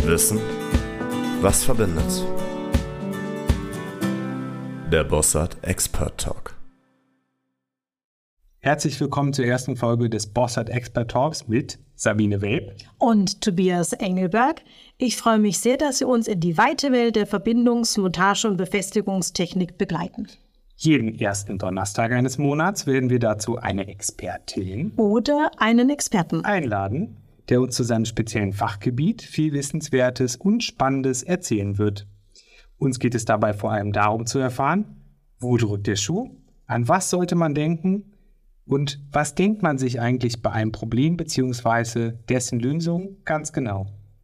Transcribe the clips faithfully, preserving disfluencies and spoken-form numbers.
Wissen, was verbindet? Der Bossart Expert Talk. Herzlich willkommen zur ersten Folge des Bossart Expert Talks mit Sabine Welp und Tobias Engelberg. Ich freue mich sehr, dass Sie uns in die weite Welt der Verbindungs-, Montage- und Befestigungstechnik begleiten. Jeden ersten Donnerstag eines Monats werden wir dazu eine Expertin oder einen Experten einladen, der uns zu seinem speziellen Fachgebiet viel Wissenswertes und Spannendes erzählen wird. Uns geht es dabei vor allem darum zu erfahren, wo drückt der Schuh, an was sollte man denken und was denkt man sich eigentlich bei einem Problem bzw. dessen Lösung ganz genau.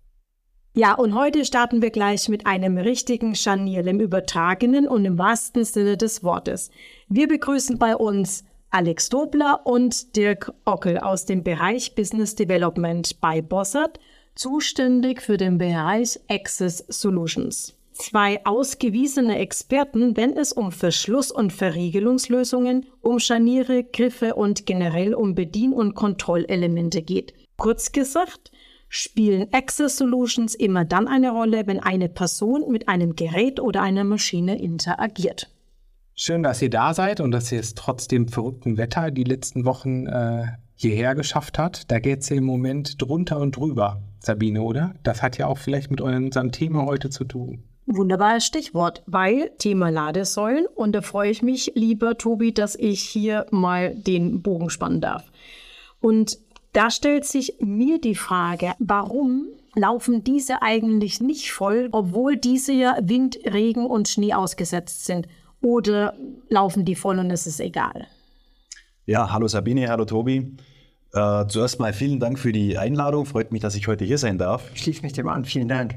Ja, und heute starten wir gleich mit einem richtigen Scharnier im übertragenen und im wahrsten Sinne des Wortes. Wir begrüßen bei uns Alex Dobler und Dirk Ockel aus dem Bereich Business Development bei Bossart, zuständig für den Bereich Access Solutions. Zwei ausgewiesene Experten, wenn es um Verschluss- und Verriegelungslösungen, um Scharniere, Griffe und generell um Bedien- und Kontrollelemente geht. Kurz gesagt, spielen Access Solutions immer dann eine Rolle, wenn eine Person mit einem Gerät oder einer Maschine interagiert. Schön, dass ihr da seid und dass ihr es trotz dem verrückten Wetter die letzten Wochen äh, hierher geschafft habt. Da geht es ja im Moment drunter und drüber, Sabine, oder? Das hat ja auch vielleicht mit unserem Thema heute zu tun. Wunderbares Stichwort, weil Thema Ladesäulen. Und da freue ich mich, lieber Tobi, dass ich hier mal den Bogen spannen darf. Und da stellt sich mir die Frage, warum laufen diese eigentlich nicht voll, obwohl diese ja Wind, Regen und Schnee ausgesetzt sind? Oder laufen die voll und es ist egal? Ja, hallo Sabine, hallo Tobi. Äh, zuerst mal vielen Dank für die Einladung. Freut mich, dass ich heute hier sein darf. Ich schließe mich dem an. Vielen Dank.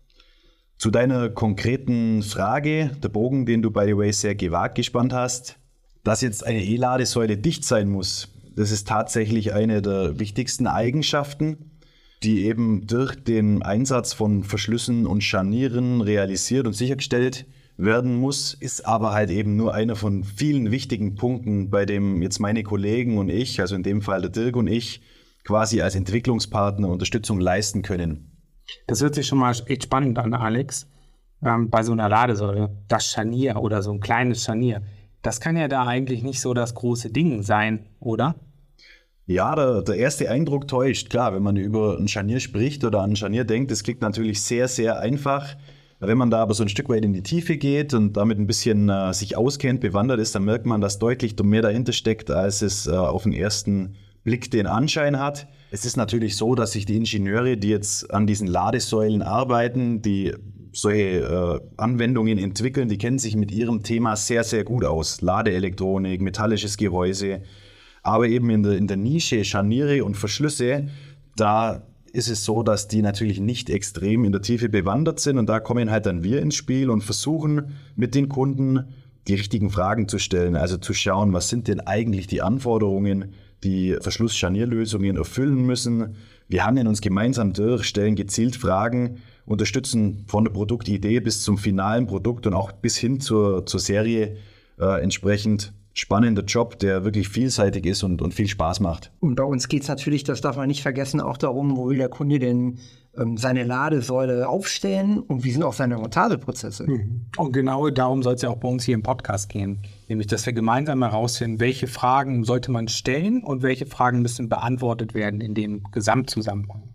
Zu deiner konkreten Frage, der Bogen, den du by the way sehr gewagt gespannt hast, dass jetzt eine E-Ladesäule dicht sein muss, das ist tatsächlich eine der wichtigsten Eigenschaften, die eben durch den Einsatz von Verschlüssen und Scharnieren realisiert und sichergestellt werden muss, ist aber halt eben nur einer von vielen wichtigen Punkten, bei dem jetzt meine Kollegen und ich, also in dem Fall der Dirk und ich, quasi als Entwicklungspartner Unterstützung leisten können. Das hört sich schon mal echt spannend an, Alex. Ähm, bei so einer Ladesäule, das Scharnier oder so ein kleines Scharnier, das kann ja da eigentlich nicht so das große Ding sein, oder? Ja, der, der erste Eindruck täuscht. Klar, wenn man über ein Scharnier spricht oder an ein Scharnier denkt, das klingt natürlich sehr, sehr einfach. Wenn man da aber so ein Stück weit in die Tiefe geht und damit ein bisschen äh, sich auskennt, bewandert ist, dann merkt man, dass deutlich mehr dahinter steckt, als es äh, auf den ersten Blick den Anschein hat. Es ist natürlich so, dass sich die Ingenieure, die jetzt an diesen Ladesäulen arbeiten, die solche äh, Anwendungen entwickeln, die kennen sich mit ihrem Thema sehr, sehr gut aus. Ladeelektronik, metallisches Gehäuse, aber eben in der, in der Nische Scharniere und Verschlüsse, da ist es so, dass die natürlich nicht extrem in der Tiefe bewandert sind und da kommen halt dann wir ins Spiel und versuchen mit den Kunden die richtigen Fragen zu stellen, also zu schauen, was sind denn eigentlich die Anforderungen, die Verschluss-Scharnierlösungen erfüllen müssen. Wir hangeln uns gemeinsam durch, stellen gezielt Fragen, unterstützen von der Produktidee bis zum finalen Produkt und auch bis hin zur, zur Serie äh, entsprechend. Spannender Job, der wirklich vielseitig ist und, und viel Spaß macht. Und bei uns geht es natürlich, das darf man nicht vergessen, auch darum, wo will der Kunde denn ähm, seine Ladesäule aufstellen und wie sind auch seine Montageprozesse. Mhm. Und genau darum soll es ja auch bei uns hier im Podcast gehen. Nämlich, dass wir gemeinsam herausfinden, welche Fragen sollte man stellen und welche Fragen müssen beantwortet werden in dem Gesamtzusammenhang.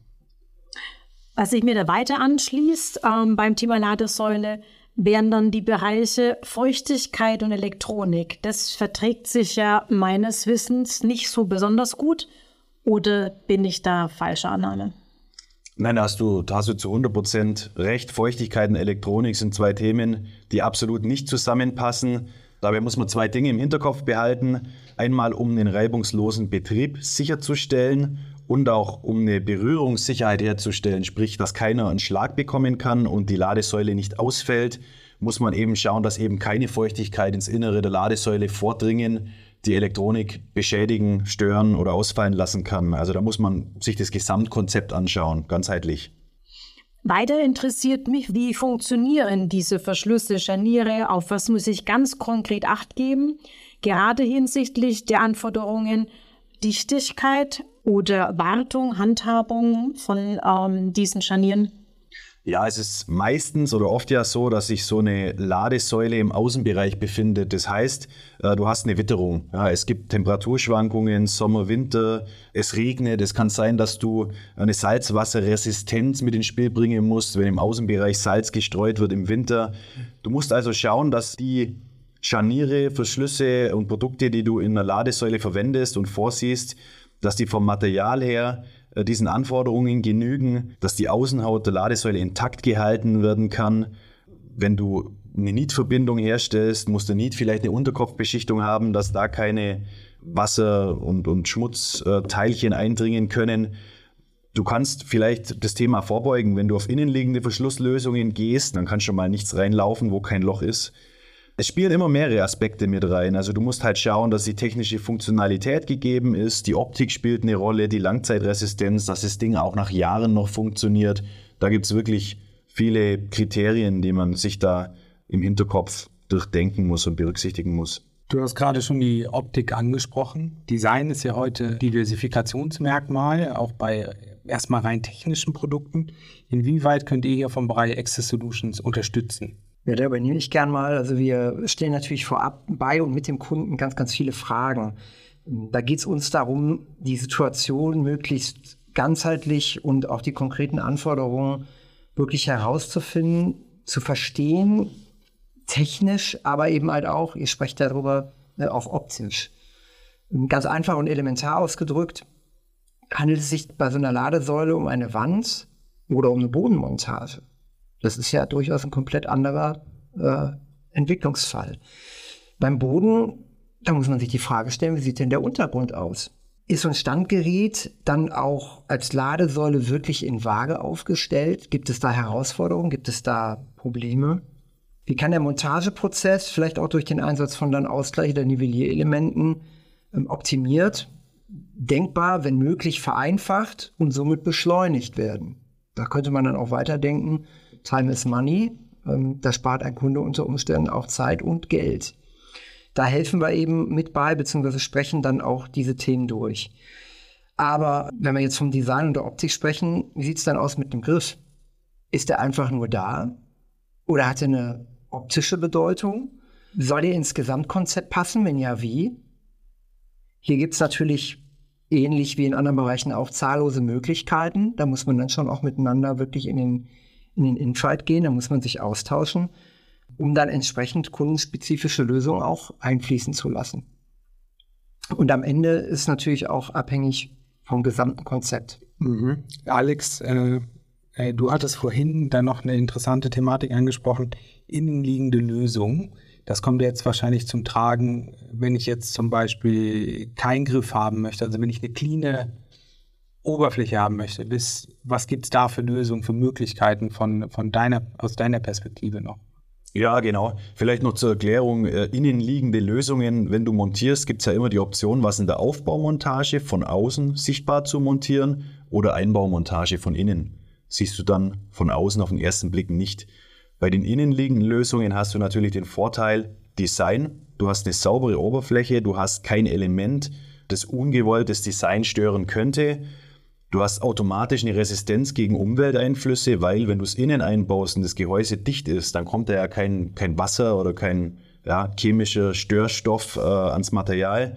Was sich mir da weiter anschließt ähm, beim Thema Ladesäule, wären dann die Bereiche Feuchtigkeit und Elektronik. Das verträgt sich ja meines Wissens nicht so besonders gut. Oder bin ich da falscher Annahme? Nein, da hast du, da hast du zu hundert Prozent recht. Feuchtigkeit und Elektronik sind zwei Themen, die absolut nicht zusammenpassen. Dabei muss man zwei Dinge im Hinterkopf behalten. Einmal, um den reibungslosen Betrieb sicherzustellen und auch um eine Berührungssicherheit herzustellen, sprich, dass keiner einen Schlag bekommen kann und die Ladesäule nicht ausfällt, muss man eben schauen, dass eben keine Feuchtigkeit ins Innere der Ladesäule vordringen, die Elektronik beschädigen, stören oder ausfallen lassen kann. Also da muss man sich das Gesamtkonzept anschauen, ganzheitlich. Weiter interessiert mich, wie funktionieren diese Verschlüsse, Scharniere, auf was muss ich ganz konkret Acht geben, gerade hinsichtlich der Anforderungen Dichtigkeit oder Wartung, Handhabung von ähm, diesen Scharnieren? Ja, es ist meistens oder oft ja so, dass sich so eine Ladesäule im Außenbereich befindet. Das heißt, du hast eine Witterung. Ja, es gibt Temperaturschwankungen, Sommer, Winter, es regnet. Es kann sein, dass du eine Salzwasserresistenz mit ins Spiel bringen musst, wenn im Außenbereich Salz gestreut wird im Winter. Du musst also schauen, dass die Scharniere, Verschlüsse und Produkte, die du in einer Ladesäule verwendest und vorsiehst, dass die vom Material her diesen Anforderungen genügen, dass die Außenhaut der Ladesäule intakt gehalten werden kann. Wenn du eine Nietverbindung herstellst, muss der Niet vielleicht eine Unterkopfbeschichtung haben, dass da keine Wasser- und, und Schmutzteilchen eindringen können. Du kannst vielleicht das Thema vorbeugen. Wenn du auf innenliegende Verschlusslösungen gehst, dann kann schon mal nichts reinlaufen, wo kein Loch ist. Es spielen immer mehrere Aspekte mit rein. Also du musst halt schauen, dass die technische Funktionalität gegeben ist, die Optik spielt eine Rolle, die Langzeitresistenz, dass das Ding auch nach Jahren noch funktioniert. Da gibt es wirklich viele Kriterien, die man sich da im Hinterkopf durchdenken muss und berücksichtigen muss. Du hast gerade schon die Optik angesprochen. Design ist ja heute Diversifikationsmerkmal, auch bei erstmal rein technischen Produkten. Inwieweit könnt ihr hier vom Bereich Access Solutions unterstützen? Ja, da übernehme ich gern mal. Also wir stellen natürlich vorab bei und mit dem Kunden ganz, ganz viele Fragen. Da geht es uns darum, die Situation möglichst ganzheitlich und auch die konkreten Anforderungen wirklich herauszufinden, zu verstehen, technisch, aber eben halt auch, ihr sprecht darüber, auch optisch. Ganz einfach und elementar ausgedrückt, handelt es sich bei so einer Ladesäule um eine Wand oder um eine Bodenmontage. Das ist ja durchaus ein komplett anderer äh, Entwicklungsfall. Beim Boden, da muss man sich die Frage stellen, wie sieht denn der Untergrund aus? Ist so ein Standgerät dann auch als Ladesäule wirklich in Waage aufgestellt? Gibt es da Herausforderungen? Gibt es da Probleme? Wie kann der Montageprozess vielleicht auch durch den Einsatz von dann Ausgleich- oder Nivellierelementen ähm, optimiert, denkbar, wenn möglich vereinfacht und somit beschleunigt werden? Da könnte man dann auch weiterdenken, Time is Money, ähm, da spart ein Kunde unter Umständen auch Zeit und Geld. Da helfen wir eben mit bei, beziehungsweise sprechen dann auch diese Themen durch. Aber wenn wir jetzt vom Design und der Optik sprechen, wie sieht es dann aus mit dem Griff? Ist der einfach nur da? Oder hat er eine optische Bedeutung? Soll er ins Gesamtkonzept passen? Wenn ja, wie? Hier gibt es natürlich ähnlich wie in anderen Bereichen auch zahllose Möglichkeiten. Da muss man dann schon auch miteinander wirklich in den, in den Infight gehen, da muss man sich austauschen, um dann entsprechend kundenspezifische Lösungen auch einfließen zu lassen. Und am Ende ist natürlich auch abhängig vom gesamten Konzept. Mhm. Alex, äh, äh, du hattest vorhin dann noch eine interessante Thematik angesprochen, innenliegende Lösungen. Das kommt jetzt wahrscheinlich zum Tragen, wenn ich jetzt zum Beispiel keinen Griff haben möchte, also wenn ich eine cleane Oberfläche haben möchte. Bis, was gibt es da für Lösungen, für Möglichkeiten von, von deiner, aus deiner Perspektive noch? Ja, genau. Vielleicht noch zur Erklärung, äh, innenliegende Lösungen, wenn du montierst, gibt es ja immer die Option, was in der Aufbaumontage von außen sichtbar zu montieren oder Einbaumontage von innen. Siehst du dann von außen auf den ersten Blick nicht. Bei den innenliegenden Lösungen hast du natürlich den Vorteil Design. Du hast eine saubere Oberfläche, du hast kein Element, das ungewolltes Design stören könnte. Du hast automatisch eine Resistenz gegen Umwelteinflüsse, weil wenn du es innen einbaust und das Gehäuse dicht ist, dann kommt da ja kein, kein Wasser oder kein ja, chemischer Störstoff äh, ans Material.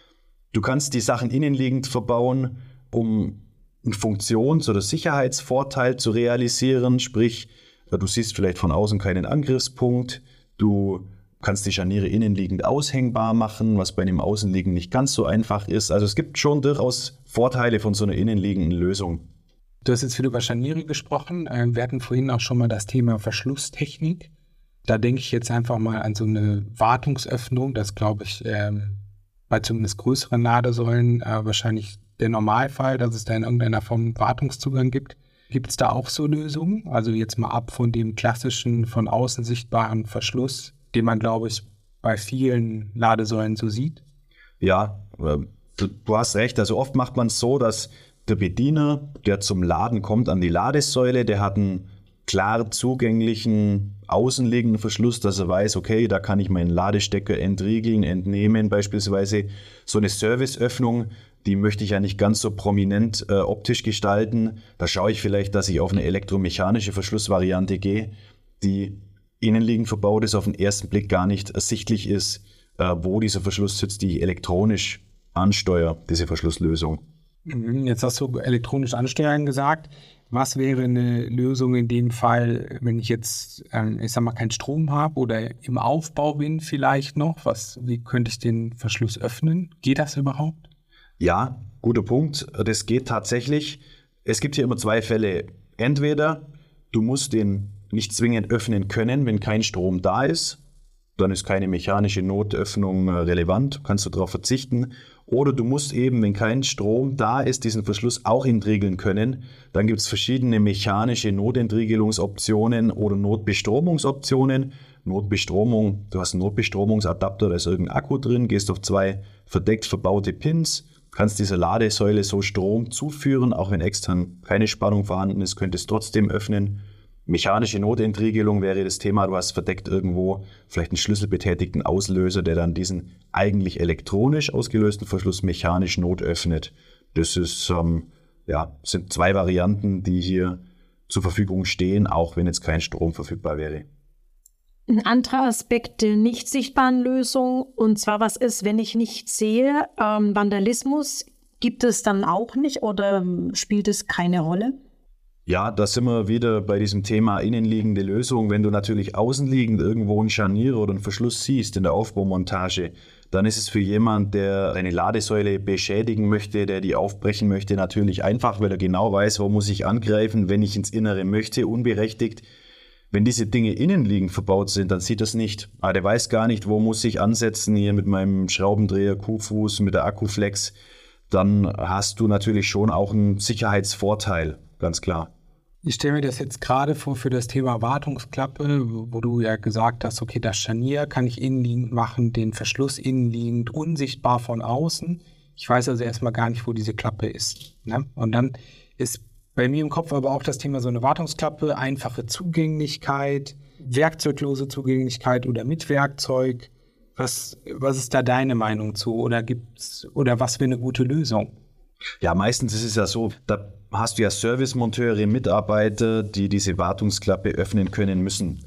Du kannst die Sachen innenliegend verbauen, um einen Funktions- oder Sicherheitsvorteil zu realisieren, sprich, du siehst vielleicht von außen keinen Angriffspunkt, du kannst die Scharniere innenliegend aushängbar machen, was bei einem Außenliegen nicht ganz so einfach ist. Also es gibt schon durchaus Vorteile von so einer innenliegenden Lösung. Du hast jetzt viel über Scharniere gesprochen. Wir hatten vorhin auch schon mal das Thema Verschlusstechnik. Da denke ich jetzt einfach mal an so eine Wartungsöffnung. Das glaube ich ähm, bei zumindest größeren Ladesäulen äh, wahrscheinlich der Normalfall, dass es da in irgendeiner Form Wartungszugang gibt. Gibt es da auch so Lösungen? Also jetzt mal ab von dem klassischen, von außen sichtbaren Verschluss, den man, glaube ich, bei vielen Ladesäulen so sieht? Ja, du, du hast recht. Also oft macht man es so, dass der Bediener, der zum Laden kommt an die Ladesäule, der hat einen klar zugänglichen, außenliegenden Verschluss, dass er weiß, okay, da kann ich meinen Ladestecker entriegeln, entnehmen beispielsweise. So eine Serviceöffnung die möchte ich ja nicht ganz so prominent äh, optisch gestalten. Da schaue ich vielleicht, dass ich auf eine elektromechanische Verschlussvariante gehe, die innenliegend verbaut ist, auf den ersten Blick gar nicht ersichtlich ist, äh, wo dieser Verschluss sitzt, die ich elektronisch ansteuere, diese Verschlusslösung. Jetzt hast du elektronisch ansteuern gesagt. Was wäre eine Lösung in dem Fall, wenn ich jetzt, ähm, ich sag mal, keinen Strom habe oder im Aufbau bin vielleicht noch? Was, wie könnte ich den Verschluss öffnen? Geht das überhaupt? Ja, guter Punkt. Das geht tatsächlich. Es gibt hier immer zwei Fälle. Entweder du musst den nicht zwingend öffnen können, wenn kein Strom da ist. Dann ist keine mechanische Notöffnung relevant, kannst du darauf verzichten. Oder du musst eben, wenn kein Strom da ist, diesen Verschluss auch entriegeln können. Dann gibt es verschiedene mechanische Notentriegelungsoptionen oder Notbestromungsoptionen. Notbestromung, du hast einen Notbestromungsadapter, da ist irgendein Akku drin, gehst auf zwei verdeckt verbaute Pins, kannst dieser Ladesäule so Strom zuführen, auch wenn extern keine Spannung vorhanden ist, könntest es trotzdem öffnen. Mechanische Notentriegelung wäre das Thema, du hast verdeckt irgendwo vielleicht einen schlüsselbetätigten Auslöser, der dann diesen eigentlich elektronisch ausgelösten Verschluss mechanisch notöffnet. Das ist, ähm, ja, sind zwei Varianten, die hier zur Verfügung stehen, auch wenn jetzt kein Strom verfügbar wäre. Ein anderer Aspekt der nicht sichtbaren Lösung, und zwar, was ist, wenn ich nicht sehe, ähm, Vandalismus, gibt es dann auch nicht oder spielt es keine Rolle? Ja, da sind wir wieder bei diesem Thema innenliegende Lösung. Wenn du natürlich außenliegend irgendwo einen Scharnier oder einen Verschluss siehst in der Aufbaumontage, dann ist es für jemand, der eine Ladesäule beschädigen möchte, der die aufbrechen möchte, natürlich einfach, weil er genau weiß, wo muss ich angreifen, wenn ich ins Innere möchte, unberechtigt. Wenn diese Dinge innenliegend verbaut sind, dann sieht das nicht. Aber der weiß gar nicht, wo muss ich ansetzen, hier mit meinem Schraubendreher, Kuhfuß, mit der Akkuflex. Dann hast du natürlich schon auch einen Sicherheitsvorteil, ganz klar. Ich stelle mir das jetzt gerade vor für das Thema Wartungsklappe, wo du ja gesagt hast, okay, das Scharnier kann ich innenliegend machen, den Verschluss innenliegend, unsichtbar von außen. Ich weiß also erstmal gar nicht, wo diese Klappe ist. Ne? Und dann ist bei mir im Kopf aber auch das Thema so eine Wartungsklappe, einfache Zugänglichkeit, werkzeuglose Zugänglichkeit oder mit Werkzeug. Was, was ist da deine Meinung zu? Oder gibt's, oder was wäre eine gute Lösung? Ja, meistens ist es ja so, da hast du ja Servicemonteure, Mitarbeiter, die diese Wartungsklappe öffnen können müssen.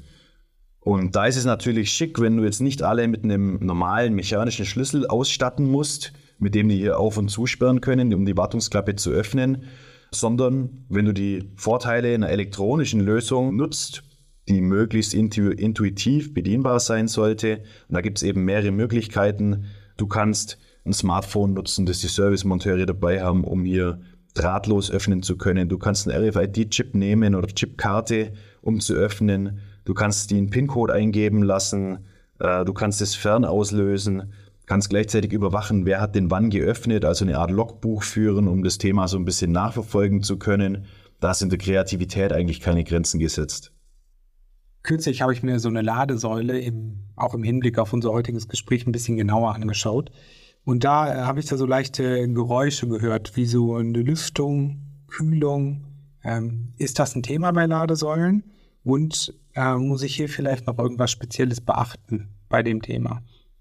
Und da ist es natürlich schick, wenn du jetzt nicht alle mit einem normalen mechanischen Schlüssel ausstatten musst, mit dem die hier auf- und zusperren können, um die Wartungsklappe zu öffnen, sondern wenn du die Vorteile einer elektronischen Lösung nutzt, die möglichst intu- intuitiv bedienbar sein sollte. Und da gibt es eben mehrere Möglichkeiten. Du kannst ein Smartphone nutzen, das die Servicemonteure dabei haben, um hier drahtlos öffnen zu können. Du kannst einen R F I D-Chip nehmen oder Chipkarte, um zu öffnen. Du kannst den PIN-Code eingeben lassen. Du kannst es fern auslösen. Kannst gleichzeitig überwachen, wer hat den wann geöffnet, also eine Art Logbuch führen, um das Thema so ein bisschen nachverfolgen zu können. Da ist in der Kreativität eigentlich keine Grenzen gesetzt. Kürzlich habe ich mir so eine Ladesäule im, auch im Hinblick auf unser heutiges Gespräch ein bisschen genauer angeschaut. Und da äh, habe ich da so leichte Geräusche gehört, wie so eine Lüftung, Kühlung. Ähm, ist das ein Thema bei Ladesäulen? Und äh, muss ich hier vielleicht noch irgendwas Spezielles beachten bei dem Thema?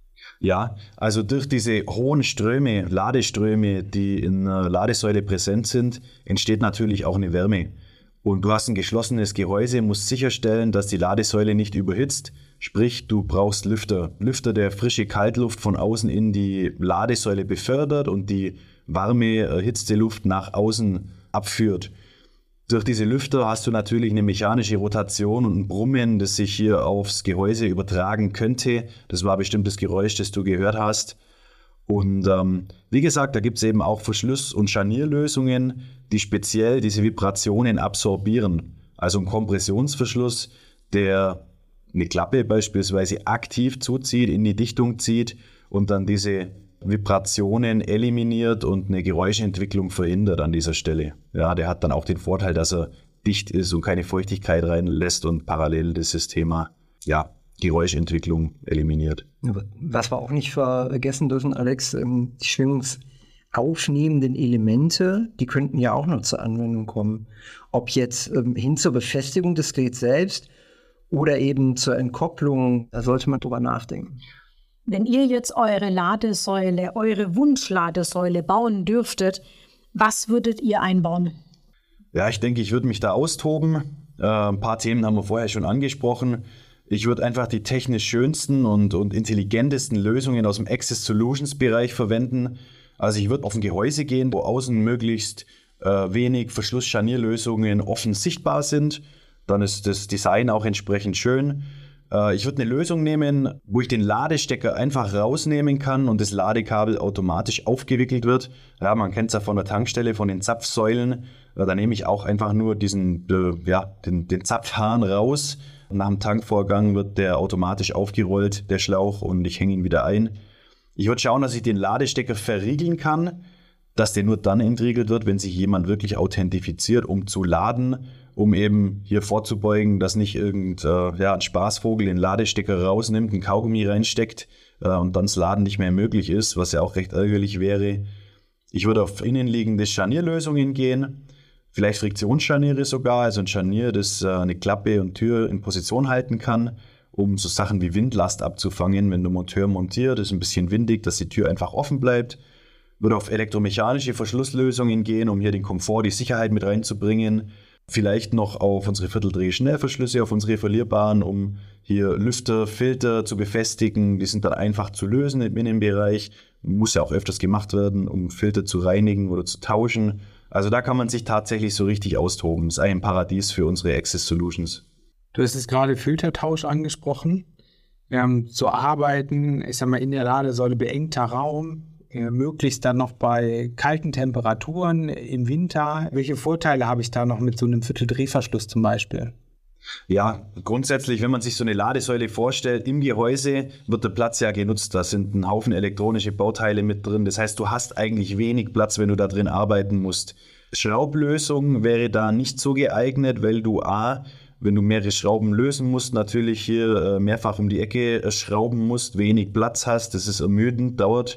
Ja, also durch diese hohen Ströme, Ladeströme, die in der Ladesäule präsent sind, entsteht natürlich auch eine Wärme. Und du hast ein geschlossenes Gehäuse, musst sicherstellen, dass die Ladesäule nicht überhitzt. Sprich, du brauchst Lüfter. Lüfter, der frische Kaltluft von außen in die Ladesäule befördert und die warme, erhitzte Luft nach außen abführt. Durch diese Lüfter hast du natürlich eine mechanische Rotation und ein Brummen, das sich hier aufs Gehäuse übertragen könnte. Das war bestimmt das Geräusch, das du gehört hast. Und ähm, wie gesagt, da gibt es eben auch Verschluss- und Scharnierlösungen, die speziell diese Vibrationen absorbieren. Also ein Kompressionsverschluss, der eine Klappe beispielsweise aktiv zuzieht, in die Dichtung zieht und dann diese Vibrationen eliminiert und eine Geräuschentwicklung verhindert an dieser Stelle. Ja, der hat dann auch den Vorteil, dass er dicht ist und keine Feuchtigkeit reinlässt und parallel dieses Thema, ja, Geräuschentwicklung eliminiert. Was wir auch nicht vergessen dürfen, Alex, die schwingungsaufnehmenden Elemente, die könnten ja auch noch zur Anwendung kommen. Ob jetzt hin zur Befestigung des Geräts selbst oder eben zur Entkopplung, da sollte man drüber nachdenken. Wenn ihr jetzt eure Ladesäule, eure Wunschladesäule bauen dürftet, was würdet ihr einbauen? Ja, ich denke, ich würde mich da austoben. Äh, ein paar Themen haben wir vorher schon angesprochen. Ich würde einfach die technisch schönsten und, und intelligentesten Lösungen aus dem Access Solutions Bereich verwenden. Also ich würde auf ein Gehäuse gehen, wo außen möglichst äh, wenig Verschluss-Scharnierlösungen offen sichtbar sind. Dann ist das Design auch entsprechend schön. Äh, ich würde eine Lösung nehmen, wo ich den Ladestecker einfach rausnehmen kann und das Ladekabel automatisch aufgewickelt wird. Ja, man kennt es ja von der Tankstelle, von den Zapfsäulen. Äh, da nehme ich auch einfach nur diesen, äh, ja, den, den Zapfhahn raus. Nach dem Tankvorgang wird der automatisch aufgerollt, der Schlauch, und ich hänge ihn wieder ein. Ich würde schauen, dass ich den Ladestecker verriegeln kann, dass der nur dann entriegelt wird, wenn sich jemand wirklich authentifiziert, um zu laden, um eben hier vorzubeugen, dass nicht irgendein äh, ja, ein Spaßvogel den Ladestecker rausnimmt, einen Kaugummi reinsteckt äh, und dann das Laden nicht mehr möglich ist, was ja auch recht ärgerlich wäre. Ich würde auf innenliegende Scharnierlösungen gehen. Vielleicht Friktionsscharniere sogar, also ein Scharnier, das äh, eine Klappe und Tür in Position halten kann, um so Sachen wie Windlast abzufangen, wenn der Monteur montiert, ist ein bisschen windig, dass die Tür einfach offen bleibt. Würde auf elektromechanische Verschlusslösungen gehen, um hier den Komfort, die Sicherheit mit reinzubringen. Vielleicht noch auf unsere Vierteldreh-Schnellverschlüsse, auf unsere verlierbaren, um hier Lüfter, Filter zu befestigen. Die sind dann einfach zu lösen im Innenbereich. Muss ja auch öfters gemacht werden, um Filter zu reinigen oder zu tauschen. Also da kann man sich tatsächlich so richtig austoben. Das ist ein Paradies für unsere Access Solutions. Du hast es gerade Filtertausch angesprochen. Ähm, zu arbeiten, ich sag mal, in der Ladesäule beengter Raum, äh, möglichst dann noch bei kalten Temperaturen im Winter. Welche Vorteile habe ich da noch mit so einem Vierteldrehverschluss zum Beispiel? Ja, grundsätzlich, wenn man sich so eine Ladesäule vorstellt, im Gehäuse wird der Platz ja genutzt. Da sind ein Haufen elektronische Bauteile mit drin. Das heißt, du hast eigentlich wenig Platz, wenn du da drin arbeiten musst. Schraublösung wäre da nicht so geeignet, weil du A, wenn du mehrere Schrauben lösen musst, natürlich hier mehrfach um die Ecke schrauben musst, wenig Platz hast. Das ist ermüdend, dauert.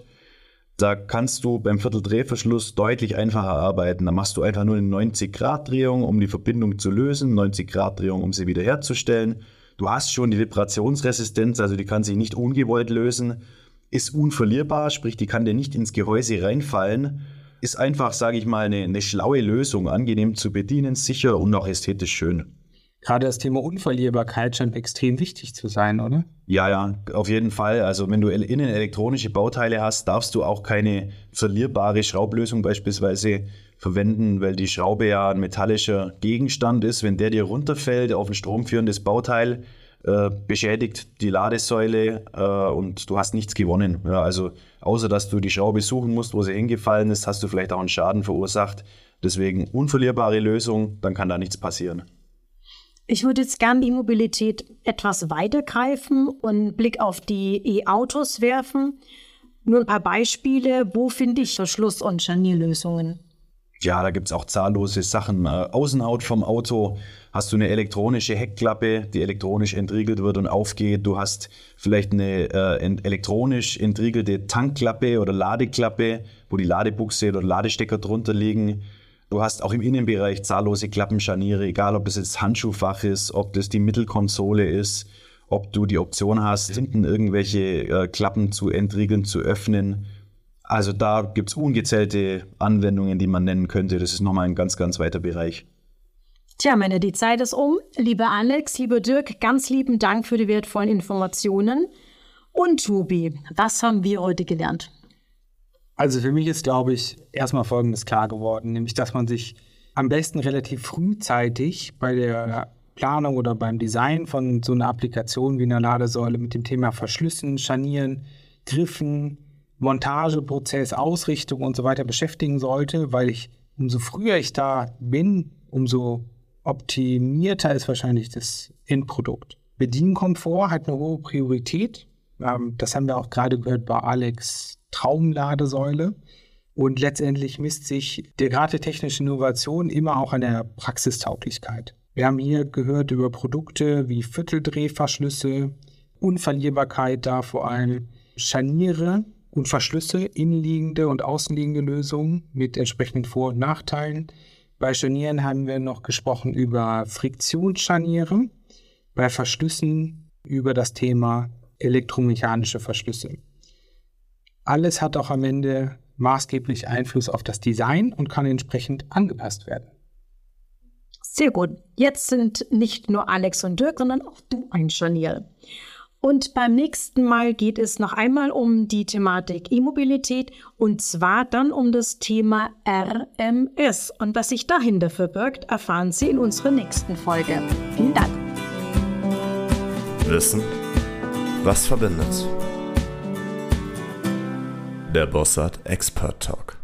Da kannst du beim Vierteldrehverschluss deutlich einfacher arbeiten. Da machst du einfach nur eine neunzig Grad Drehung, um die Verbindung zu lösen, neunzig Grad Drehung, um sie wieder herzustellen. Du hast schon die Vibrationsresistenz, also die kann sich nicht ungewollt lösen. Ist unverlierbar, sprich, die kann dir nicht ins Gehäuse reinfallen. Ist einfach, sage ich mal, eine, eine schlaue Lösung, angenehm zu bedienen, sicher und auch ästhetisch schön. Gerade das Thema Unverlierbarkeit scheint extrem wichtig zu sein, oder? Ja, ja, auf jeden Fall. Also wenn du innen elektronische Bauteile hast, darfst du auch keine verlierbare Schraublösung beispielsweise verwenden, weil die Schraube ja ein metallischer Gegenstand ist. Wenn der dir runterfällt auf ein stromführendes Bauteil, äh, beschädigt die Ladesäule äh, und du hast nichts gewonnen. Ja, also außer, dass du die Schraube suchen musst, wo sie hingefallen ist, hast du vielleicht auch einen Schaden verursacht. Deswegen unverlierbare Lösung, dann kann da nichts passieren. Ich würde jetzt gerne die Mobilität etwas weitergreifen und einen Blick auf die E-Autos werfen. Nur ein paar Beispiele. Wo finde ich Verschluss- und Scharnierlösungen? Ja, da gibt es auch zahllose Sachen. Äh, Außenhaut vom Auto hast du eine elektronische Heckklappe, die elektronisch entriegelt wird und aufgeht. Du hast vielleicht eine äh, ent- elektronisch entriegelte Tankklappe oder Ladeklappe, wo die Ladebuchse oder Ladestecker drunter liegen. Du hast auch im Innenbereich zahllose Klappenscharniere, egal ob das jetzt Handschuhfach ist, ob das die Mittelkonsole ist, ob du die Option hast, hinten irgendwelche äh, Klappen zu entriegeln, zu öffnen. Also da gibt es ungezählte Anwendungen, die man nennen könnte. Das ist nochmal ein ganz, ganz weiter Bereich. Tja, Männer, die Zeit ist um. Lieber Alex, lieber Dirk, ganz lieben Dank für die wertvollen Informationen. Und Tobi, was haben wir heute gelernt? Also für mich ist, glaube ich, erstmal Folgendes klar geworden, nämlich, dass man sich am besten relativ frühzeitig bei der Planung oder beim Design von so einer Applikation wie einer Ladesäule mit dem Thema Verschlüssen, Scharnieren, Griffen, Montageprozess, Ausrichtung und so weiter beschäftigen sollte, weil ich, umso früher ich da bin, umso optimierter ist wahrscheinlich das Endprodukt. Bedienkomfort hat eine hohe Priorität. Das haben wir auch gerade gehört bei Alex Traumladesäule. Und letztendlich misst sich der Grad der technischen Innovation immer auch an der Praxistauglichkeit. Wir haben hier gehört über Produkte wie Vierteldrehverschlüsse, Unverlierbarkeit da vor allem, Scharniere und Verschlüsse, innenliegende und außenliegende Lösungen mit entsprechenden Vor- und Nachteilen. Bei Scharnieren haben wir noch gesprochen über Friktionsscharniere, bei Verschlüssen über das Thema elektromechanische Verschlüsse. Alles hat auch am Ende maßgeblich Einfluss auf das Design und kann entsprechend angepasst werden. Sehr gut. Jetzt sind nicht nur Alex und Dirk, sondern auch du ein Scharnier. Und beim nächsten Mal geht es noch einmal um die Thematik E-Mobilität und zwar dann um das Thema R M S. Und was sich dahinter verbirgt, erfahren Sie in unserer nächsten Folge. Vielen Dank. Wissen, was verbindet? Der Bossart Expert Talk.